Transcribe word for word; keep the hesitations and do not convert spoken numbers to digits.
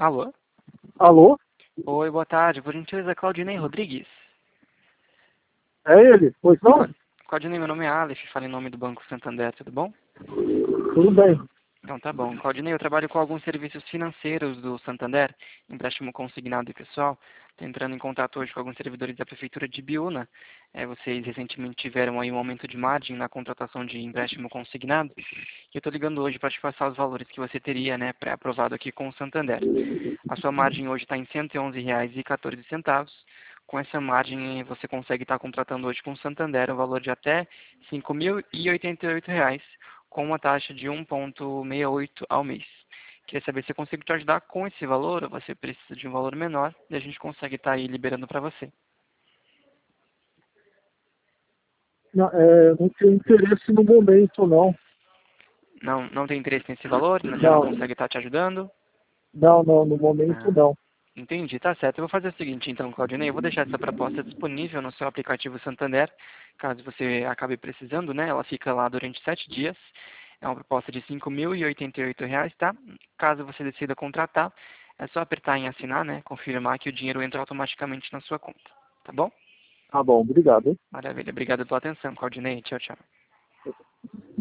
Alô? Alô? Oi, boa tarde. Por gentileza, Claudinei Rodrigues. É ele? Pois não? Cla- Claudinei, meu nome é Aleph, falo em nome do Banco Santander, tudo bom? Tudo bem. Então tá bom. Claudinei, eu trabalho com alguns serviços financeiros do Santander, empréstimo consignado e pessoal. Estou entrando em contato hoje com alguns servidores da Prefeitura de Biúna. É, vocês recentemente tiveram aí um aumento de margem na contratação de empréstimo consignado. E eu estou ligando hoje para te passar os valores que você teria, né, pré-aprovado aqui com o Santander. A sua margem hoje está em cento e onze reais e quatorze centavos. Com essa margem, você consegue estar contratando hoje com o Santander o valor de até cinco mil e oitenta e oito reais, com uma taxa de um vírgula sessenta e oito ao mês. Queria saber se eu consigo te ajudar com esse valor, ou você precisa de um valor menor, e a gente consegue estar aí liberando para você. Não, é, não tenho interesse no momento, não. Não, não tem interesse nesse valor? Já não Não, consegue estar te ajudando? não, não, no momento Ah, não. entendi, tá certo. Eu vou fazer o seguinte, então, Claudinei, eu vou deixar essa proposta disponível no seu aplicativo Santander, caso você acabe precisando, né? Ela fica lá durante sete dias. É uma proposta de cinco mil e oitenta e oito reais, tá? Caso você decida contratar, é só apertar em assinar, né? Confirmar que o dinheiro entra automaticamente na sua conta, tá bom? Tá bom, obrigado. Maravilha. Obrigado pela atenção, Claudinei. Tchau, tchau.